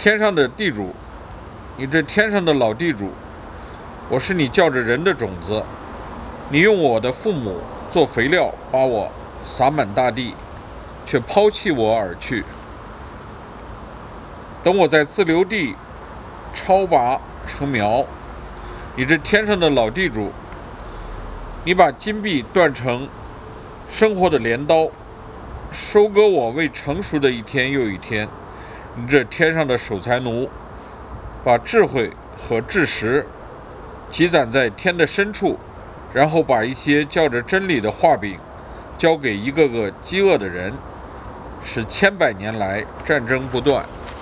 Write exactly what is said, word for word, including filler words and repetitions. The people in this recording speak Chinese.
天上的地主，你这天上的老地主，我是你叫着人的种子，你用我的父母做肥料，把我撒满大地，却抛弃我而去。等我在自留地超拔成苗，你这天上的老地主，你把金币断成生活的镰刀，收割我未成熟的一天又一天。你这天上的守财奴，把智慧和知识积攒在天的深处，然后把一些叫着真理的画饼交给一个个饥饿的人，使千百年来战争不断。